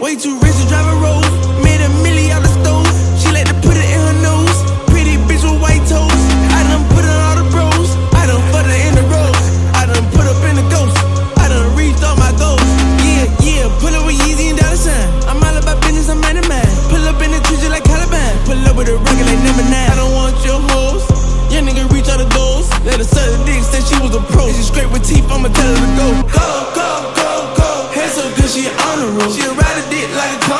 Way too rich to drive a Rolls. Made $1 million out the stove. She like to put it in her nose. Pretty bitch with white toes. I done put on all the bros. I done put her in the road. I done put up in the ghost. I done reached all my goals. Yeah, yeah, pull up with Yeezy and dollar sign. I'm all about business, I'm man to man. Pull up in the trees like Caliban. Pull up with a rocket like number 9. I don't want your hoes. Young nigga reach all the goals. Let her suck the dick, said she was a pro. She scrape with teeth, I'ma tell her to go. Go, go, go, go. Hair so good, she on the road. She ride a dick like a car.